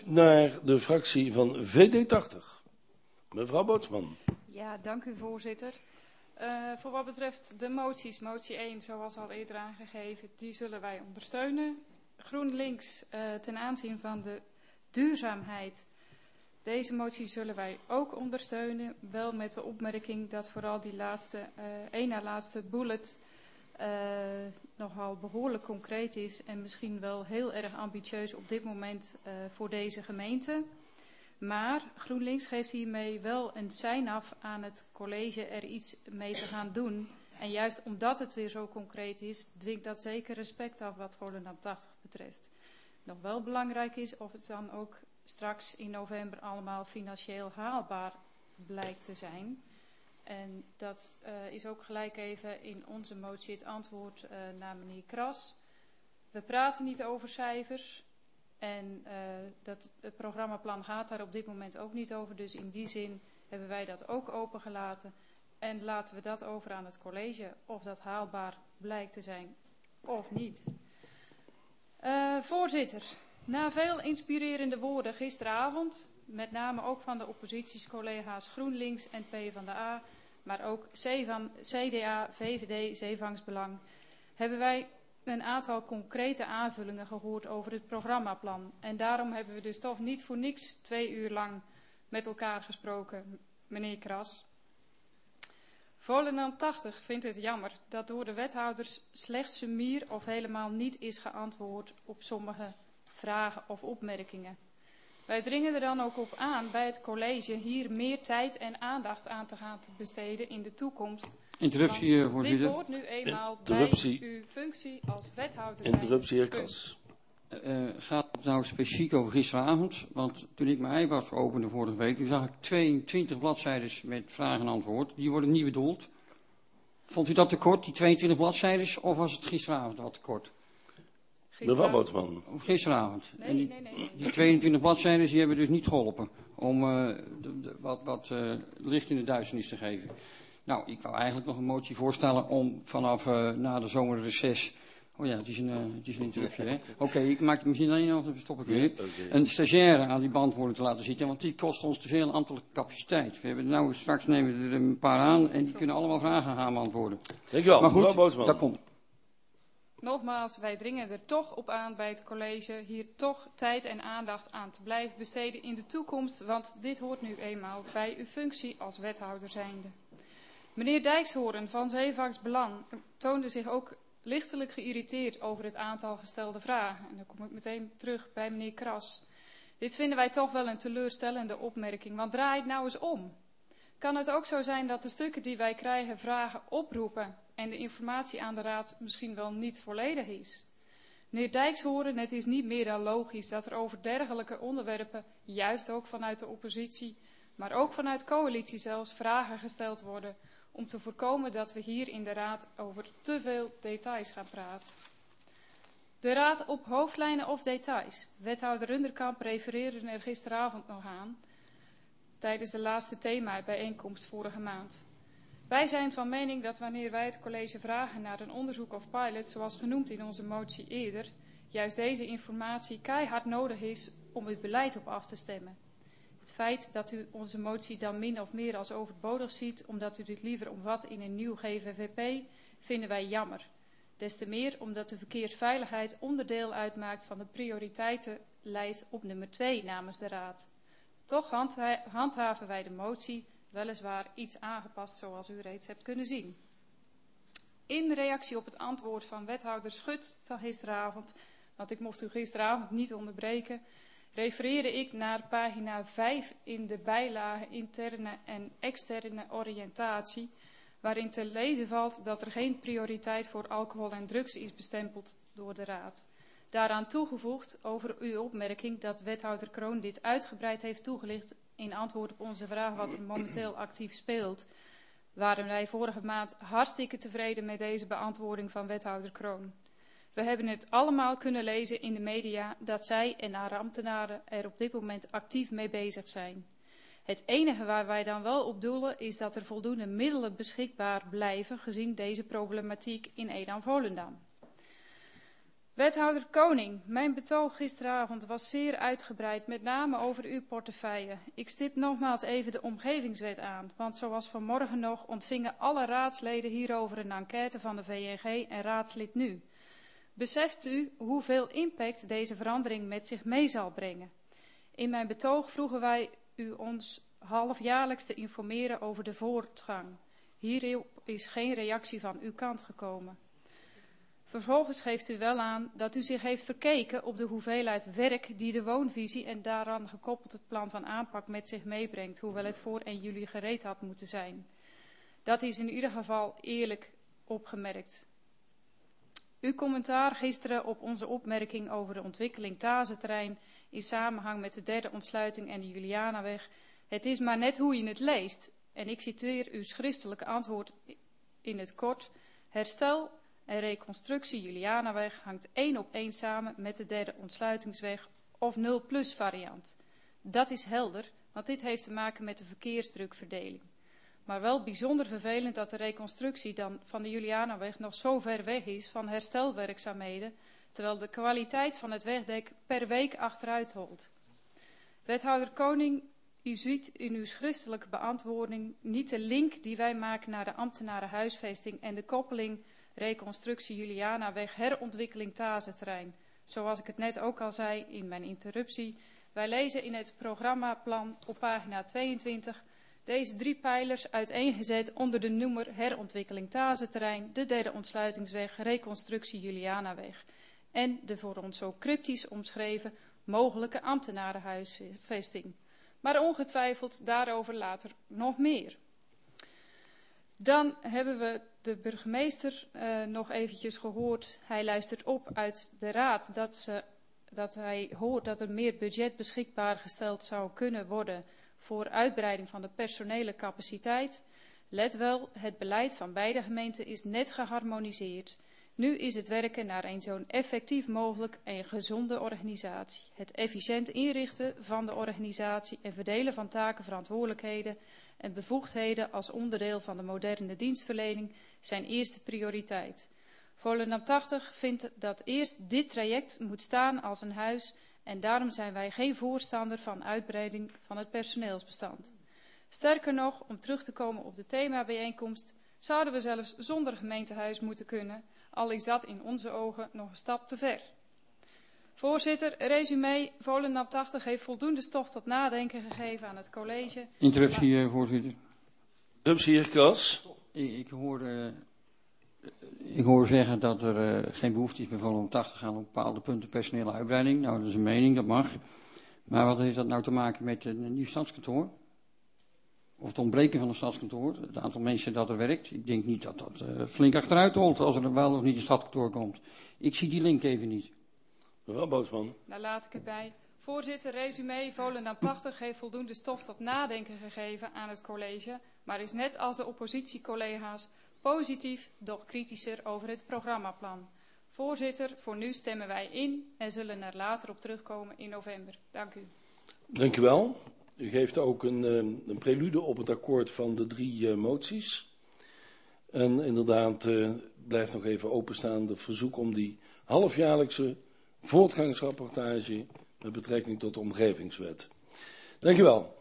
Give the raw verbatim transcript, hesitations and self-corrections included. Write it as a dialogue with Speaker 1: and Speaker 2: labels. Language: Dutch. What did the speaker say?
Speaker 1: naar de fractie van V D tachtig. Mevrouw Bootsman.
Speaker 2: Ja, dank u voorzitter. Uh, voor wat betreft de moties, motie één, zoals al eerder aangegeven, die zullen wij ondersteunen. GroenLinks uh, ten aanzien van de duurzaamheid. Deze motie zullen wij ook ondersteunen, wel met de opmerking dat vooral die laatste, uh, één na laatste bullet uh, nogal behoorlijk concreet is en misschien wel heel erg ambitieus op dit moment uh, voor deze gemeente. Maar GroenLinks geeft hiermee wel een sein af aan het college er iets mee te gaan doen. En juist omdat het weer zo concreet is, dwingt dat zeker respect af wat Volendam tachtig betreft. Nog wel belangrijk is of het dan ook straks in november allemaal financieel haalbaar blijkt te zijn. En dat uh, is ook gelijk even in onze motie het antwoord uh, naar meneer Kras. We praten niet over cijfers en uh, dat, het programmaplan gaat daar op dit moment ook niet over. Dus in die zin hebben wij dat ook opengelaten. En laten we dat over aan het college of dat haalbaar blijkt te zijn of niet. Uh, voorzitter. Na veel inspirerende woorden gisteravond, met name ook van de oppositiescollega's GroenLinks en PvdA, maar ook C D A, V V D, Zeevangsbelang, hebben wij een aantal concrete aanvullingen gehoord over het programmaplan. En daarom hebben we dus toch niet voor niks twee uur lang met elkaar gesproken, meneer Kras. Volendam tachtig vindt het jammer dat door de wethouders slechts sumier of helemaal niet is geantwoord op sommige vragen of opmerkingen. Wij dringen er dan ook op aan bij het college hier meer tijd en aandacht aan te gaan te besteden in de toekomst.
Speaker 3: Interruptie, uh, voorzitter.
Speaker 2: Dit hoort nu eenmaal
Speaker 1: Interruptie.
Speaker 2: bij uw functie als wethouder.
Speaker 1: Interruptie, heer Kras.
Speaker 3: Uh, gaat het nou specifiek over gisteravond? Want toen ik mijn iPad opende vorige week, toen zag ik tweeëntwintig bladzijden met vraag en antwoord. Die worden niet bedoeld. Vond u dat te kort, die tweeëntwintig bladzijden, of was het gisteravond wat te kort?
Speaker 1: Mevrouw Bootsman.
Speaker 3: Of gisteravond.
Speaker 2: Nee,
Speaker 3: en die,
Speaker 2: nee, nee, nee.
Speaker 3: die tweeëntwintig bladzijden die hebben dus niet geholpen om uh, de, de, wat, wat uh, licht in de duisternis te geven. Nou, ik wou eigenlijk nog een motie voorstellen om vanaf uh, na de zomerreces. Oh ja, het is een, uh, het is een interruptie, hè? Oké, okay, ik maak het misschien alleen af, dan stop ik weer.
Speaker 1: Okay.
Speaker 3: Een stagiaire aan die beantwoording te laten zitten, want die kost ons te veel ambtelijke capaciteit. We hebben nou, straks nemen we er een paar aan en die kunnen allemaal vragen gaan beantwoorden.
Speaker 1: Dankjewel,
Speaker 3: maar goed,
Speaker 1: mevrouw Bootsman.
Speaker 3: Dat komt.
Speaker 2: Nogmaals, wij dringen er toch op aan bij het college hier toch tijd en aandacht aan te blijven besteden in de toekomst, want dit hoort nu eenmaal bij uw functie als wethouder zijnde. Meneer Dijkshoorn van Zeevangsbelang toonde zich ook lichtelijk geïrriteerd over het aantal gestelde vragen. En dan kom ik meteen terug bij meneer Kras. Dit vinden wij toch wel een teleurstellende opmerking, want draai het nou eens om. Kan het ook zo zijn dat de stukken die wij krijgen vragen oproepen en de informatie aan de raad misschien wel niet volledig is? Meneer Dijkshoorn, het is niet meer dan logisch dat er over dergelijke onderwerpen, juist ook vanuit de oppositie, maar ook vanuit coalitie zelfs, vragen gesteld worden om te voorkomen dat we hier in de raad over te veel details gaan praten. De raad op hoofdlijnen of details. Wethouder Runderkamp refereerde er gisteravond nog aan tijdens de laatste thema-bijeenkomst vorige maand. Wij zijn van mening dat wanneer wij het college vragen naar een onderzoek of pilot, zoals genoemd in onze motie eerder, juist deze informatie keihard nodig is om het beleid op af te stemmen. Het feit dat u onze motie dan min of meer als overbodig ziet, omdat u dit liever omvat in een nieuw G V V P, vinden wij jammer. Des te meer omdat de verkeersveiligheid onderdeel uitmaakt van de prioriteitenlijst op nummer twee namens de Raad. Toch handha- handhaven wij de motie, weliswaar iets aangepast zoals u reeds hebt kunnen zien. In reactie op het antwoord van wethouder Schut van gisteravond, want ik mocht u gisteravond niet onderbreken, refereerde ik naar pagina vijf in de bijlage interne en externe oriëntatie, waarin te lezen valt dat er geen prioriteit voor alcohol en drugs is bestempeld door de Raad. Daaraan toegevoegd over uw opmerking dat wethouder Kroon dit uitgebreid heeft toegelicht in antwoord op onze vraag wat er momenteel actief speelt, waren wij vorige maand hartstikke tevreden met deze beantwoording van wethouder Kroon. We hebben het allemaal kunnen lezen in de media dat zij en haar ambtenaren er op dit moment actief mee bezig zijn. Het enige waar wij dan wel op doelen is dat er voldoende middelen beschikbaar blijven gezien deze problematiek in Edam-Volendam. Wethouder Koning, mijn betoog gisteravond was zeer uitgebreid, met name over uw portefeuille. Ik stip nogmaals even de omgevingswet aan, want zoals vanmorgen nog ontvingen alle raadsleden hierover een enquête van de V N G en raadslid Nu. Beseft u hoeveel impact deze verandering met zich mee zal brengen? In mijn betoog vroegen wij u ons halfjaarlijks te informeren over de voortgang. Hierop is geen reactie van uw kant gekomen. Vervolgens geeft u wel aan dat u zich heeft verkeken op de hoeveelheid werk die de woonvisie en daaraan gekoppeld het plan van aanpak met zich meebrengt, hoewel het voor één juli gereed had moeten zijn. Dat is in ieder geval eerlijk opgemerkt. Uw commentaar gisteren op onze opmerking over de ontwikkeling Tazenterrein in samenhang met de derde ontsluiting en de Julianaweg. Het is maar net hoe je het leest. En ik citeer uw schriftelijke antwoord in het kort. Herstel en reconstructie Julianaweg hangt één op één samen met de derde ontsluitingsweg of nul plus variant. Dat is helder, want dit heeft te maken met de verkeersdrukverdeling. Maar wel bijzonder vervelend dat de reconstructie dan van de Julianaweg nog zo ver weg is van herstelwerkzaamheden, terwijl de kwaliteit van het wegdek per week achteruit holt. Wethouder Koning, u ziet in uw schriftelijke beantwoording niet de link die wij maken naar de ambtenarenhuisvesting en de koppeling reconstructie Julianaweg, herontwikkeling Tazenterrein. Zoals ik het net ook al zei in mijn interruptie. Wij lezen in het programmaplan op pagina tweeëntwintig deze drie pijlers uiteengezet onder de noemer herontwikkeling Tazenterrein, de derde ontsluitingsweg, reconstructie Julianaweg en de voor ons zo cryptisch omschreven mogelijke ambtenarenhuisvesting. Maar ongetwijfeld daarover later nog meer. Dan hebben we de burgemeester uh, nog eventjes gehoord. Hij luistert op uit de raad dat, ze, dat hij hoort dat er meer budget beschikbaar gesteld zou kunnen worden voor uitbreiding van de personele capaciteit. Let wel, het beleid van beide gemeenten is net geharmoniseerd. Nu is het werken naar een zo'n effectief mogelijk en gezonde organisatie. Het efficiënt inrichten van de organisatie en verdelen van taken, verantwoordelijkheden en bevoegdheden als onderdeel van de moderne dienstverlening zijn eerste prioriteit. Volendam tachtig vindt dat eerst dit traject moet staan als een huis en daarom zijn wij geen voorstander van uitbreiding van het personeelsbestand. Sterker nog, om terug te komen op de themabijeenkomst, zouden we zelfs zonder gemeentehuis moeten kunnen, al is dat in onze ogen nog een stap te ver. Voorzitter, resume, Volendam tachtig heeft voldoende stof tot nadenken gegeven aan het college.
Speaker 3: Interruptie, uh, voorzitter.
Speaker 1: Interruptie, heer Kras.
Speaker 3: Ik, ik, hoor, uh, ik hoor zeggen dat er uh, geen behoefte is bij Volendam tachtig aan op bepaalde punten personele uitbreiding. Nou, dat is een mening, dat mag. Maar wat heeft dat nou te maken met een nieuw stadskantoor? Of het ontbreken van een stadskantoor, het aantal mensen dat er werkt. Ik denk niet dat dat uh, flink achteruit holt als er wel of niet een stadskantoor komt. Ik zie die link even niet.
Speaker 1: Mevrouw Bootsman.
Speaker 2: Daar laat ik het bij. Voorzitter, resume, Volendam tachtig heeft voldoende stof tot nadenken gegeven aan het college, maar is net als de oppositiecollega's positief, doch kritischer over het programmaplan. Voorzitter, voor nu stemmen wij in en zullen er later op terugkomen in november. Dank u.
Speaker 1: Dank u wel. U geeft ook een, een prelude op het akkoord van de drie uh, moties. En inderdaad uh, blijft nog even openstaan de verzoek om die halfjaarlijkse voortgangsrapportage met betrekking tot de omgevingswet. Dank u wel.